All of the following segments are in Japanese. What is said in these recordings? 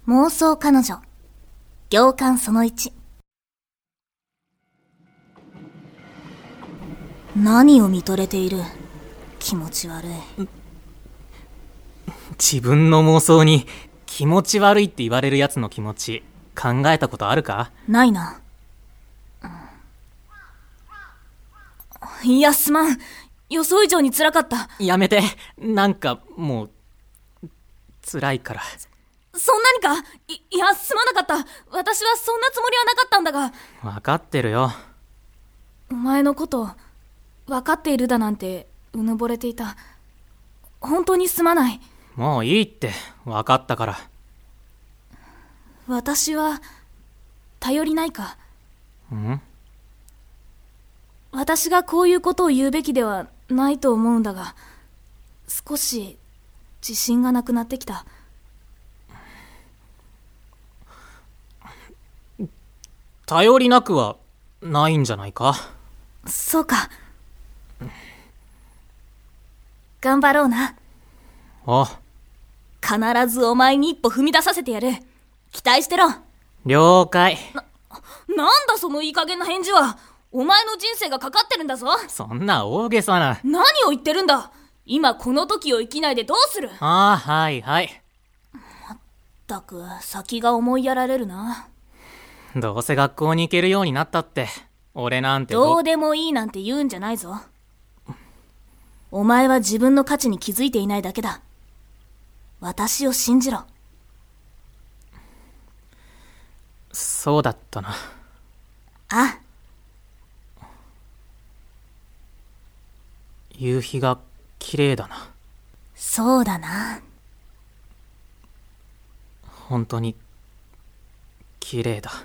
妄想彼女行間その1。何を見とれている。気持ち悪い。 自分の妄想に気持ち悪いって言われるやつの気持ち考えたことあるか？ ないな。いや、すまん。予想以上に辛かった。 やめて。なんかもう辛いから。 そんなにか？いや、すまなかった。私はそんなつもりはなかったんだが。 分かってるよ。 お前のこと分かっているだなんてうぬぼれていた。本当にすまない。 もういいって分かったから。 私は頼りないか？私がこういうことを言うべきではないと思うんだが、少し自信がなくなってきた。 頼りなくはないんじゃないか？ そうか。頑張ろうな。 あ、 必ずお前に一歩踏み出させてやる。期待してろ。 了解。 なんだそのいい加減な返事は。お前の人生がかかってるんだぞ。 そんな大げさな。 何を言ってるんだ。今この時を生きないでどうする。 はいはい。 まったく先が思いやられるな。 どうせ学校に行けるようになったって俺なんてどうでもいいなんて言うんじゃないぞ。お前は自分の価値に気づいていないだけだ。私を信じろ。 そうだったな。 あ、 夕日が綺麗だな。 そうだな。 本当に綺麗だ。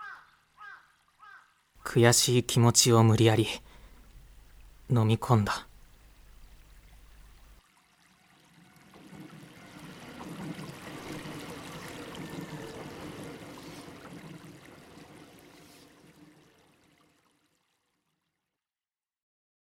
悔しい気持ちを無理やり飲み込んだ。